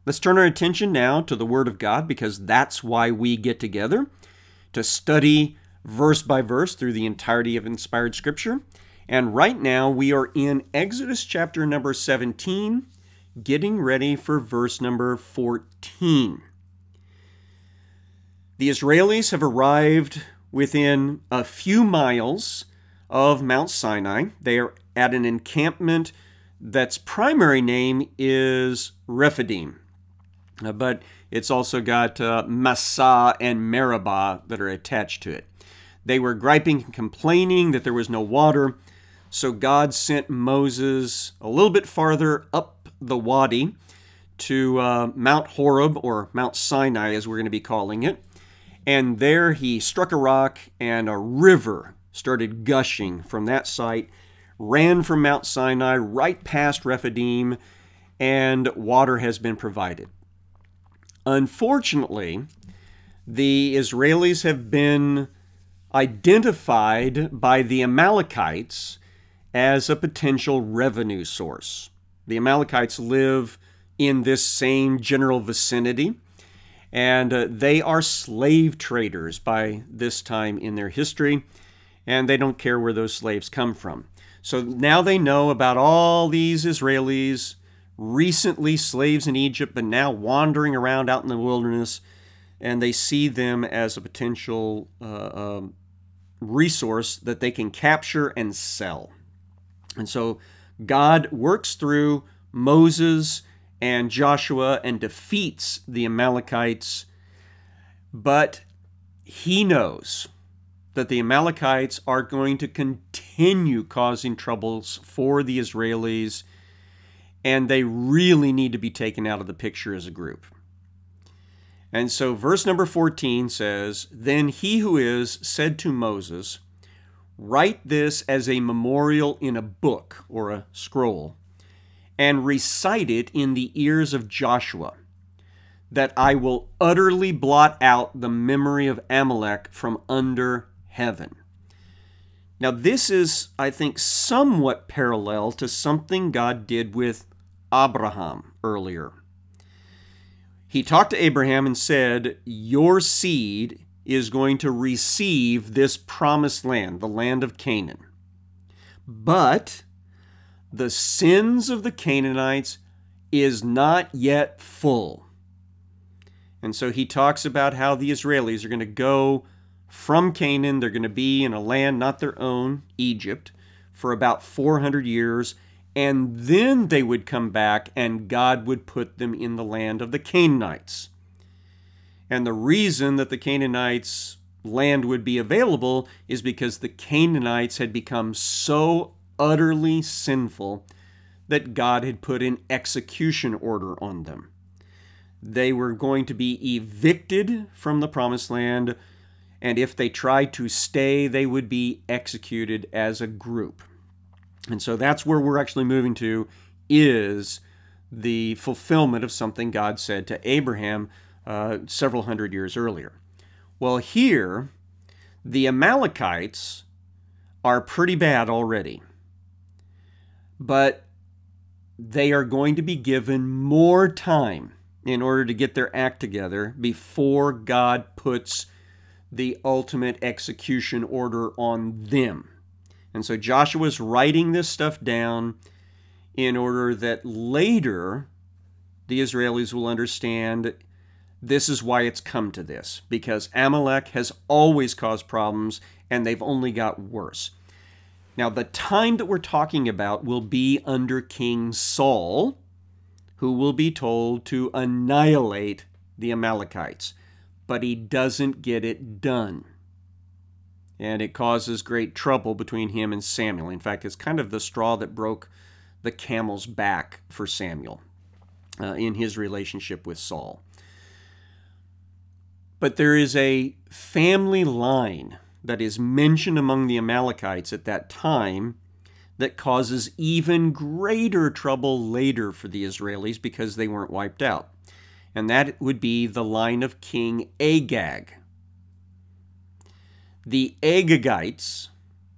Let's turn our attention now to the Word of God, because that's why we get together, to study verse by verse through the entirety of inspired Scripture. And right now we are in Exodus chapter number 17, getting ready for verse number 14. The Israelis have arrived within a few miles of Mount Sinai. They are at an encampment that's primary name is Rephidim. But it's also got Massah and Meribah that are attached to it. They were griping and complaining that there was no water, so God sent Moses a little bit farther up the wadi to Mount Horeb, or Mount Sinai as we're going to be calling it. And there he struck a rock, and a river started gushing from that site, ran from Mount Sinai right past Rephidim, and water has been provided. Unfortunately, the Israelis have been identified by the Amalekites as a potential revenue source. The Amalekites live in this same general vicinity, and they are slave traders by this time in their history, and they don't care where those slaves come from. So now they know about all these Israelis, recently slaves in Egypt, but now wandering around out in the wilderness, and they see them as a potential resource that they can capture and sell. And so God works through Moses and Joshua and defeats the Amalekites, but he knows that the Amalekites are going to continue causing troubles for the Israelis, and they really need to be taken out of the picture as a group. And so verse number 14 says, "Then he who is said to Moses, write this as a memorial in a book," or a scroll, "and recite it in the ears of Joshua, that I will utterly blot out the memory of Amalek from under heaven." Now this is, I think, somewhat parallel to something God did with Abraham earlier. He talked to Abraham and said, your seed is going to receive this promised land, the land of Canaan. But the sins of the Canaanites is not yet full. And so he talks about how the Israelis are going to go from Canaan. They're going to be in a land not their own, Egypt, for about 400 years. And then they would come back and God would put them in the land of the Canaanites. And the reason that the Canaanites' land would be available is because the Canaanites had become so utterly sinful that God had put an execution order on them. They were going to be evicted from the promised land, and if they tried to stay, they would be executed as a group. And so that's where we're actually moving to, is the fulfillment of something God said to Abraham several hundred years earlier. Well, here, the Amalekites are pretty bad already. But they are going to be given more time in order to get their act together before God puts the ultimate execution order on them. And so Joshua's writing this stuff down in order that later the Israelis will understand this is why it's come to this, because Amalek has always caused problems and they've only got worse. Now, the time that we're talking about will be under King Saul, who will be told to annihilate the Amalekites, but he doesn't get it done. And it causes great trouble between him and Samuel. In fact, it's kind of the straw that broke the camel's back for Samuel in his relationship with Saul. But there is a family line that is mentioned among the Amalekites at that time that causes even greater trouble later for the Israelis because they weren't wiped out. And that would be the line of King Agag. The Agagites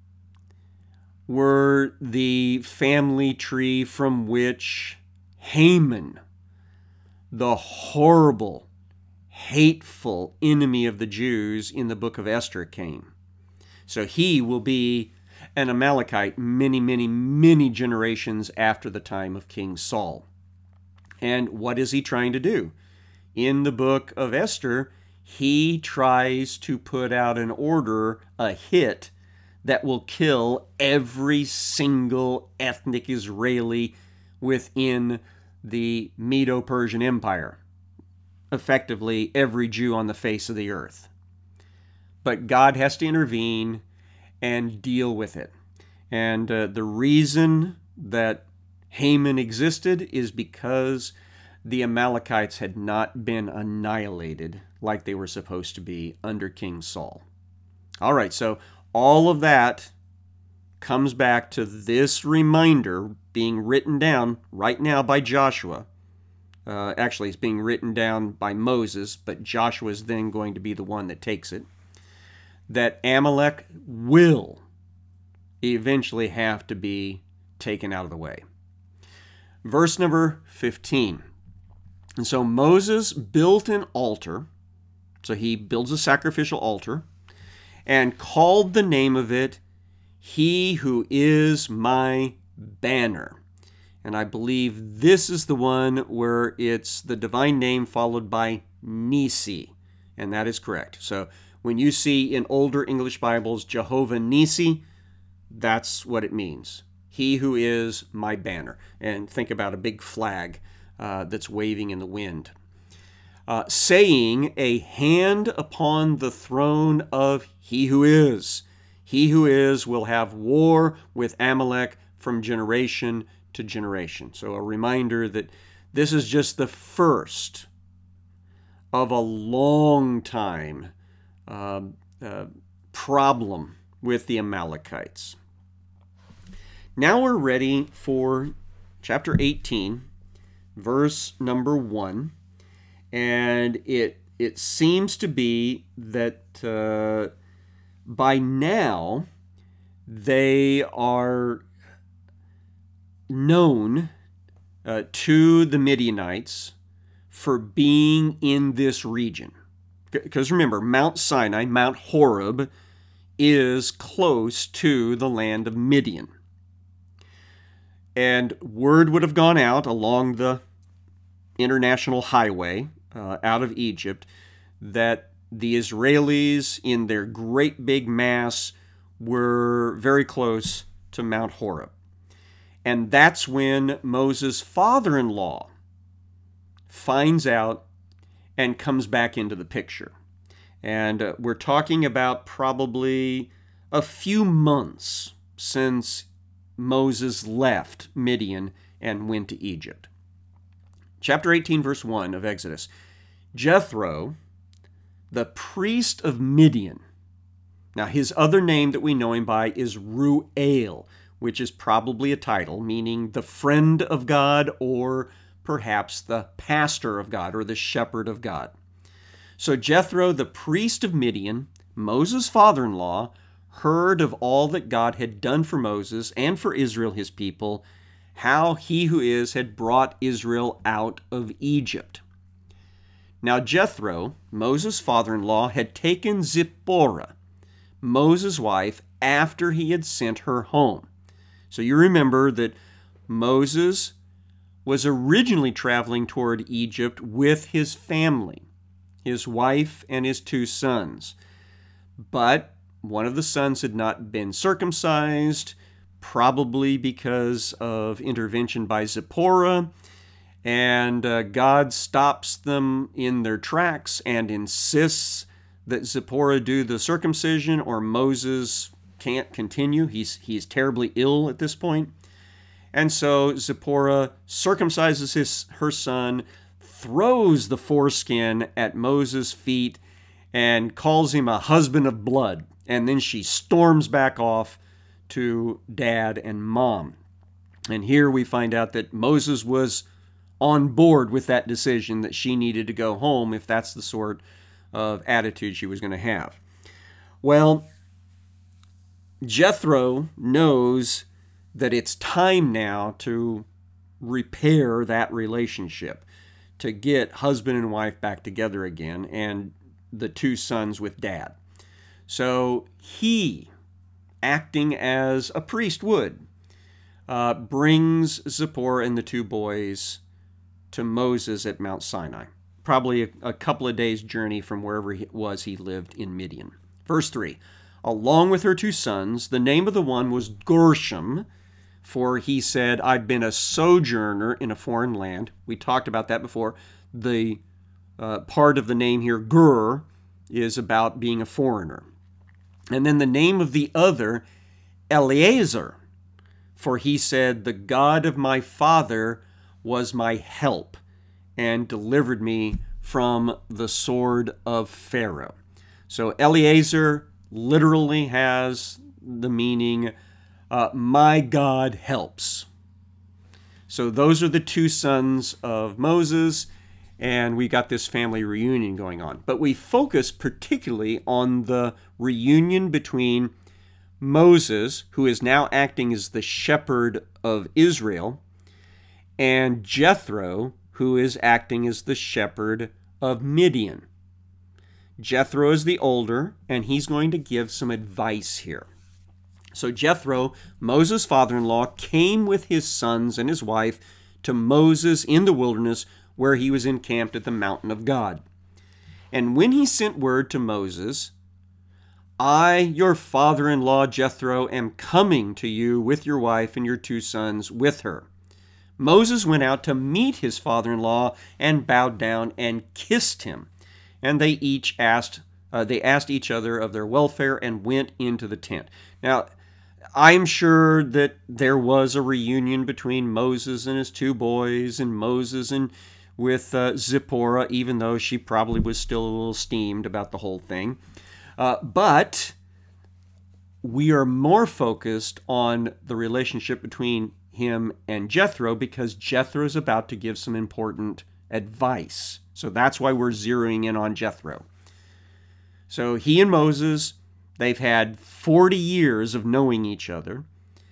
were the family tree from which Haman the horrible, hateful enemy of the Jews in the book of Esther came. So he will be an Amalekite many, many, many generations after the time of King Saul. And what is he trying to do? In the book of Esther, he tries to put out an order, a hit, that will kill every single ethnic Israeli within the Medo-Persian Empire. Effectively, every Jew on the face of the earth. But God has to intervene and deal with it. And the reason that Haman existed is because the Amalekites had not been annihilated like they were supposed to be under King Saul. All right, so all of that comes back to this reminder being written down right now by Joshua. Actually, it's being written down by Moses, but Joshua is then going to be the one that takes it. That Amalek will eventually have to be taken out of the way. Verse number 15. And so Moses built an altar. So he builds a sacrificial altar and called the name of it, He Who Is My Banner. And I believe this is the one where it's the divine name followed by Nisi. And that is correct. So when you see in older English Bibles, Jehovah Nisi, that's what it means. He who is my banner. And think about a big flag that's waving in the wind. Saying, a hand upon the throne of He who is. He who is will have war with Amalek from generation to generation. So a reminder that this is just the first of a long time problem with the Amalekites. Now we're ready for chapter 18, verse number 1. And it seems to be that by now they are known to the Midianites for being in this region. Because remember, Mount Sinai, Mount Horeb, is close to the land of Midian. And word would have gone out along the international highway out of Egypt that the Israelis in their great big mass were very close to Mount Horeb. And that's when Moses' father-in-law finds out and comes back into the picture. And we're talking about probably a few months since Moses left Midian and went to Egypt. Chapter 18, verse 1 of Exodus. Jethro, the priest of Midian. Now, his other name that we know him by is Ruel, which is probably a title, meaning the friend of God or perhaps the pastor of God or the shepherd of God. So Jethro, the priest of Midian, Moses' father-in-law, heard of all that God had done for Moses and for Israel, his people, how He who is had brought Israel out of Egypt. Now Jethro, Moses' father-in-law, had taken Zipporah, Moses' wife, after he had sent her home. So you remember that Moses was originally traveling toward Egypt with his family, his wife and his 2 sons. But one of the sons had not been circumcised, probably because of intervention by Zipporah, and God stops them in their tracks and insists that Zipporah do the circumcision or Moses can't continue. He's terribly ill at this point. And so Zipporah circumcises her son, throws the foreskin at Moses' feet, and calls him a husband of blood. And then she storms back off to dad and mom. And here we find out that Moses was on board with that decision that she needed to go home if that's the sort of attitude she was going to have. Well, Jethro knows that it's time now to repair that relationship, to get husband and wife back together again and the two sons with dad. So he, acting as a priest would, brings Zipporah and the two boys to Moses at Mount Sinai, probably a couple of days' journey from wherever he lived in Midian. Verse 3, along with her two sons, the name of the one was Gershom, for he said, I've been a sojourner in a foreign land. We talked about that before. The part of the name here, Ger, is about being a foreigner. And then the name of the other, Eleazar, for he said, the God of my father was my help and delivered me from the sword of Pharaoh. So Eleazar literally has the meaning, my God helps. So those are the two sons of Moses, and we got this family reunion going on. But we focus particularly on the reunion between Moses, who is now acting as the shepherd of Israel, and Jethro, who is acting as the shepherd of Midian. Jethro is the older, and he's going to give some advice here. So Jethro, Moses' father-in-law, came with his sons and his wife to Moses in the wilderness where he was encamped at the mountain of God. And when he sent word to Moses, I, your father-in-law Jethro, am coming to you with your wife and your two sons with her. Moses went out to meet his father-in-law and bowed down and kissed him. And they asked each other of their welfare and went into the tent. Now, I'm sure that there was a reunion between Moses and his two boys and Moses and with Zipporah, even though she probably was still a little steamed about the whole thing. But we are more focused on the relationship between him and Jethro because Jethro is about to give some important advice. So that's why we're zeroing in on Jethro. So he and Moses, they've had 40 years of knowing each other.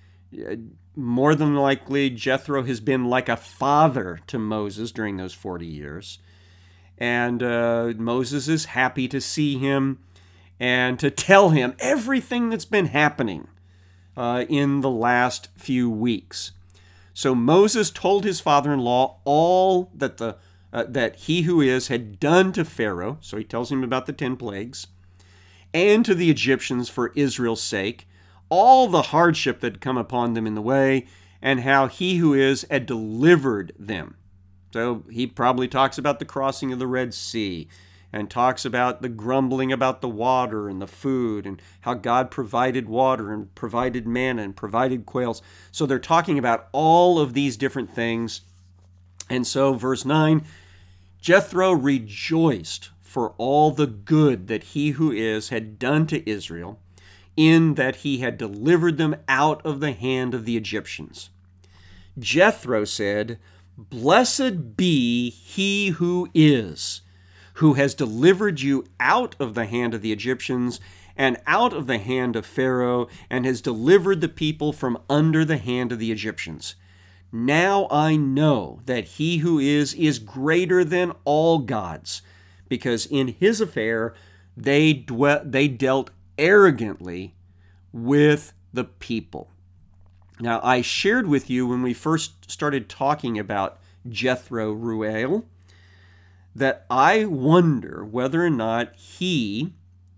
More than likely, Jethro has been like a father to Moses during those 40 years. And Moses is happy to see him and to tell him everything that's been happening in the last few weeks. So Moses told his father-in-law all that that he who is had done to Pharaoh. So he tells him about the 10 plagues, and to the Egyptians for Israel's sake, all the hardship that had come upon them in the way, and how he who is had delivered them. So he probably talks about the crossing of the Red Sea, and talks about the grumbling about the water and the food, and how God provided water and provided manna and provided quails. So they're talking about all of these different things. And so verse 9, Jethro rejoiced for all the good that he who is had done to Israel, in that he had delivered them out of the hand of the Egyptians. Jethro said, Blessed be he who is, who has delivered you out of the hand of the Egyptians and out of the hand of Pharaoh, and has delivered the people from under the hand of the Egyptians. Now I know that he who is greater than all gods, because in his affair they dealt arrogantly with the people. Now, I shared with you when we first started talking about Jethro Ruel that I wonder whether or not he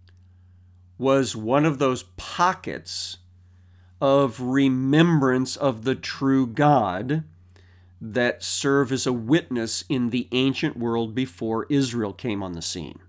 was one of those pockets of remembrance of the true God that serve as a witness in the ancient world before Israel came on the scene.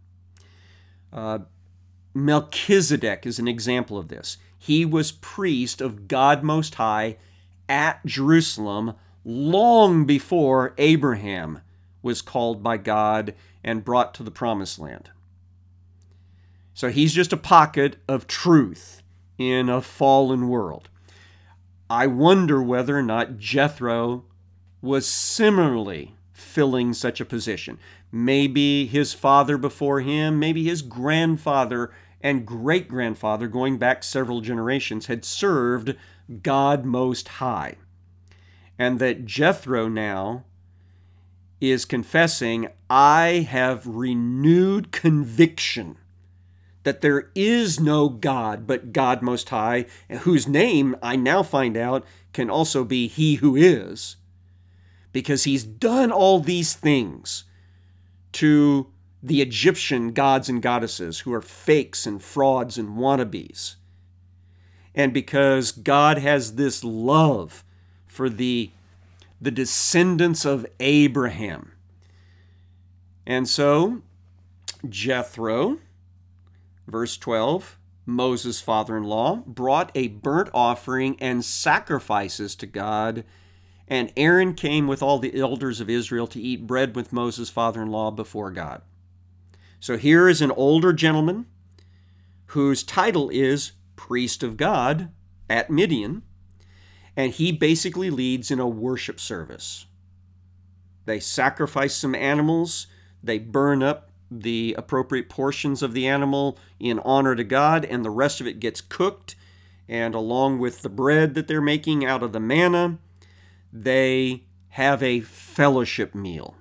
Melchizedek is an example of this. He was priest of God Most High at Jerusalem long before Abraham was called by God and brought to the Promised Land. So he's just a pocket of truth in a fallen world. I wonder whether or not Jethro was similarly filling such a position. Maybe his father before him, maybe his grandfather and great-grandfather, going back several generations, had served God Most High. And that Jethro now is confessing, I have renewed conviction that there is no God but God Most High, whose name I now find out can also be He who is, because he's done all these things to the Egyptian gods and goddesses who are fakes and frauds and wannabes. And because God has this love for the descendants of Abraham. And so Jethro, verse 12, Moses' father-in-law, brought a burnt offering and sacrifices to God, and Aaron came with all the elders of Israel to eat bread with Moses' father-in-law before God. So here is an older gentleman whose title is priest of God at Midian, and he basically leads in a worship service. They sacrifice some animals, they burn up the appropriate portions of the animal in honor to God, and the rest of it gets cooked, and along with the bread that they're making out of the manna, they have a fellowship meal.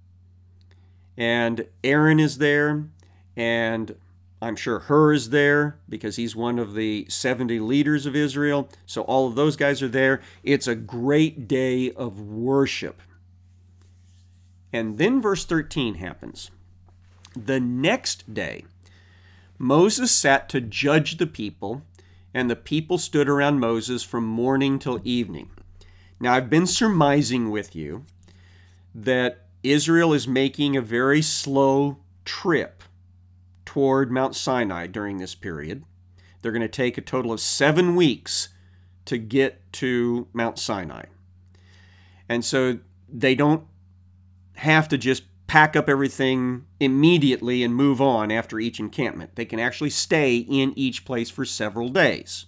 And Aaron is there, and I'm sure Hur is there because he's one of the 70 leaders of Israel. So all of those guys are there. It's a great day of worship. And then verse 13 happens. The next day, Moses sat to judge the people, and the people stood around Moses from morning till evening. Now, I've been surmising with you that Israel is making a very slow trip toward Mount Sinai during this period. They're going to take a total of 7 weeks to get to Mount Sinai. And so they don't have to just pack up everything immediately and move on after each encampment. They can actually stay in each place for several days.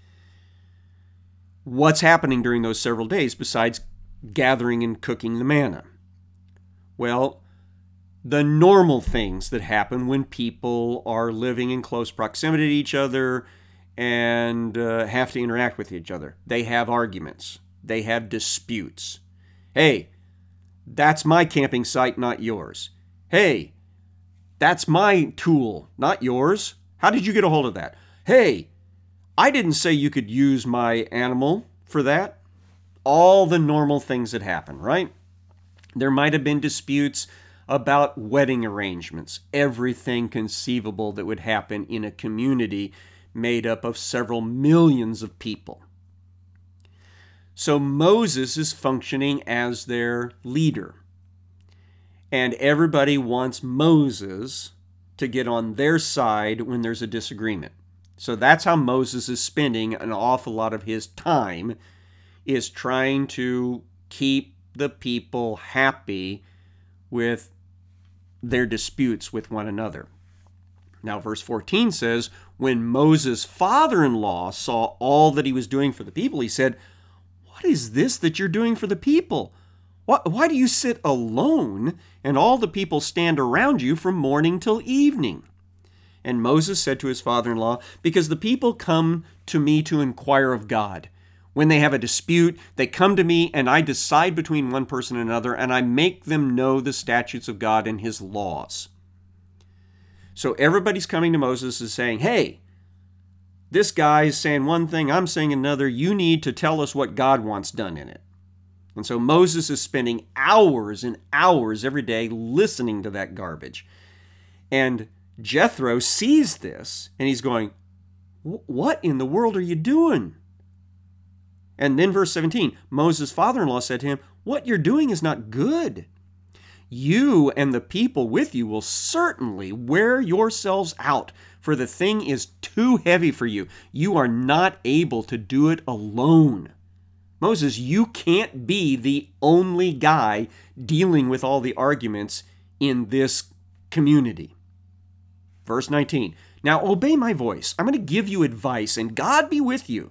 What's happening during those several days besides gathering and cooking the manna? Well, the normal things that happen when people are living in close proximity to each other and have to interact with each other. They have arguments. They have disputes. Hey, that's my camping site, not yours. Hey, that's my tool, not yours. How did you get a hold of that? Hey, I didn't say you could use my animal for that. All the normal things that happen, right? There might have been disputes about wedding arrangements, everything conceivable that would happen in a community made up of several millions of people. So Moses is functioning as their leader. And everybody wants Moses to get on their side when there's a disagreement. So that's how Moses is spending an awful lot of his time, is trying to keep the people happy with their disputes with one another. Now, verse 14 says, when Moses' father-in-law saw all that he was doing for the people, he said, "What is this that you're doing for the people? Why do you sit alone and all the people stand around you from morning till evening?" And Moses said to his father-in-law, "Because the people come to me to inquire of God. When they have a dispute, they come to me, and I decide between one person and another, and I make them know the statutes of God and his laws." So everybody's coming to Moses and saying, hey, this guy's saying one thing, I'm saying another. You need to tell us what God wants done in it. And so Moses is spending hours and hours every day listening to that garbage. And Jethro sees this, and he's going, what in the world are you doing? And then verse 17, Moses' father-in-law said to him, "What you're doing is not good. You and the people with you will certainly wear yourselves out, for the thing is too heavy for you. You are not able to do it alone." Moses, you can't be the only guy dealing with all the arguments in this community. Verse 19, "Now obey my voice. I'm going to give you advice, and God be with you."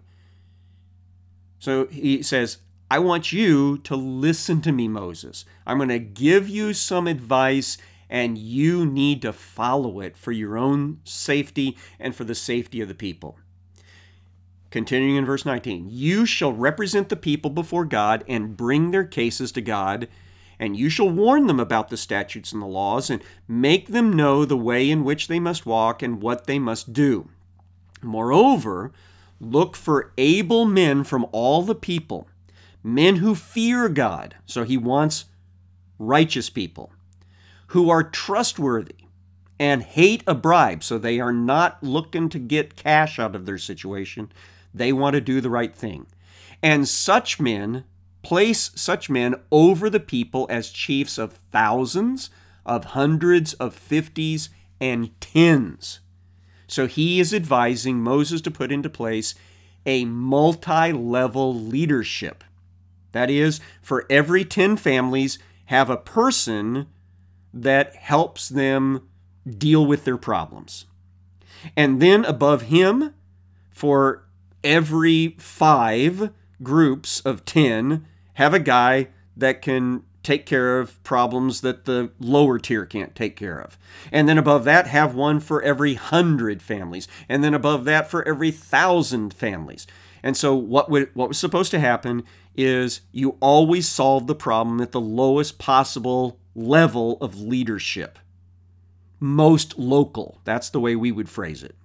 So he says, I want you to listen to me, Moses. I'm going to give you some advice, and you need to follow it for your own safety and for the safety of the people. Continuing in verse 19, "You shall represent the people before God and bring their cases to God, And you shall warn them about the statutes and the laws, and make them know the way in which they must walk and what they must do. Moreover, look for able men from all the people, men who fear God. So he wants righteous people, who are trustworthy and hate a bribe. So they are not looking to get cash out of their situation. They want to do the right thing. And place such men over the people as chiefs of thousands, of hundreds, of fifties, and tens. So he is advising Moses to put into place a multi-level leadership. That is, for every 10 families, have a person that helps them deal with their problems. And then above him, for every 5 groups of 10, have a guy that can take care of problems that the lower tier can't take care of. And then above that, have one for every 100 families. And then above that, for every 1,000 families. And so what was supposed to happen is you always solve the problem at the lowest possible level of leadership. Most local. That's the way we would phrase it.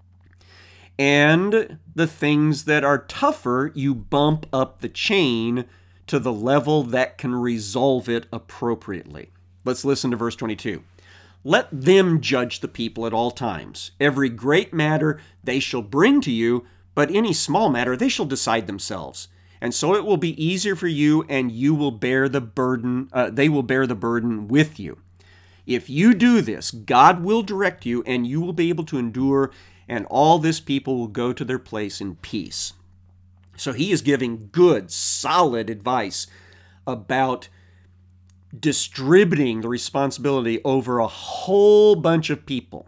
And the things that are tougher, you bump up the chain to the level that can resolve it appropriately. Let's listen to verse 22. Let them judge the people at all times. Every great matter they shall bring to you, but any small matter they shall decide themselves. And so it will be easier for you, and you will bear the burden. They will bear the burden with you. If you do this, God will direct you, and you will be able to endure, and all this people will go to their place in peace. So he is giving good, solid advice about distributing the responsibility over a whole bunch of people.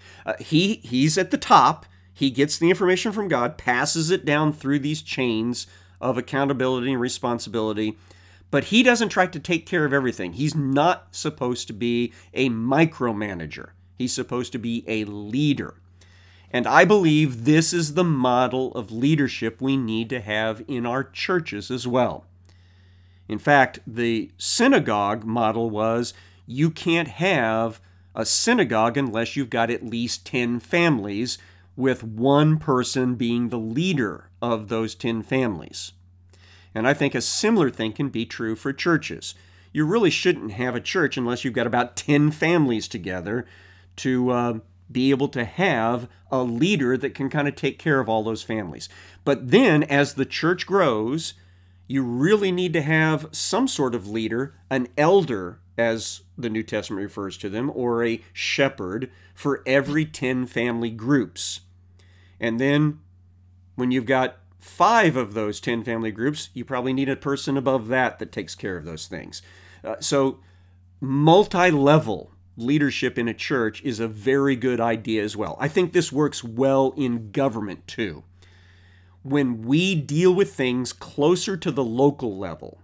He's at the top. He gets the information from God, passes it down through these chains of accountability and responsibility, but he doesn't try to take care of everything. He's not supposed to be a micromanager. He's supposed to be a leader. And I believe this is the model of leadership we need to have in our churches as well. In fact, the synagogue model was you can't have a synagogue unless you've got at least 10 families, with one person being the leader of those 10 families. And I think a similar thing can be true for churches. You really shouldn't have a church unless you've got about 10 families together to be able to have a leader that can kind of take care of all those families. But then as the church grows, you really need to have some sort of leader, an elder, as the New Testament refers to them, or a shepherd for every 10 family groups. And then when you've got 5 of those 10 family groups, you probably need a person above that takes care of those things. So multi-level leadership in a church is a very good idea as well. I think this works well in government too. When we deal with things closer to the local level,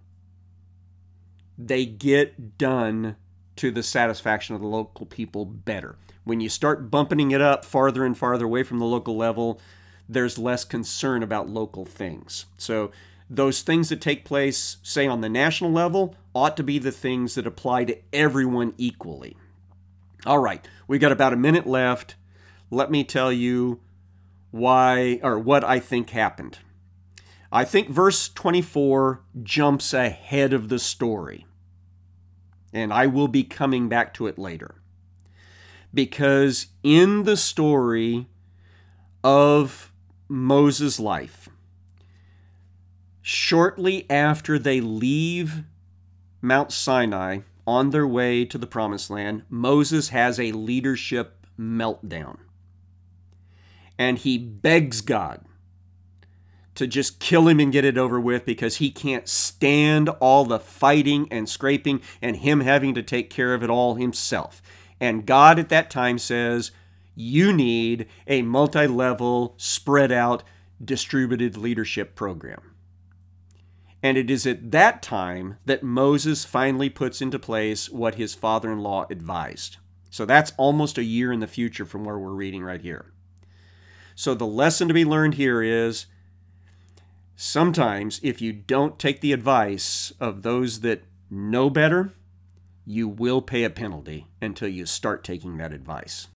they get done to the satisfaction of the local people better. When you start bumping it up farther and farther away from the local level, there's less concern about local things. So those things that take place, say on the national level, ought to be the things that apply to everyone equally. All right, we got about a minute left. Let me tell you what I think happened. I think verse 24 jumps ahead of the story. And I will be coming back to it later. Because in the story of Moses' life, shortly after they leave Mount Sinai on their way to the Promised Land, Moses has a leadership meltdown. And he begs God to just kill him and get it over with because he can't stand all the fighting and scraping and him having to take care of it all himself. And God at that time says, you need a multi-level, spread out, distributed leadership program. And it is at that time that Moses finally puts into place what his father-in-law advised. So that's almost a year in the future from where we're reading right here. So the lesson to be learned here is sometimes if you don't take the advice of those that know better, you will pay a penalty until you start taking that advice.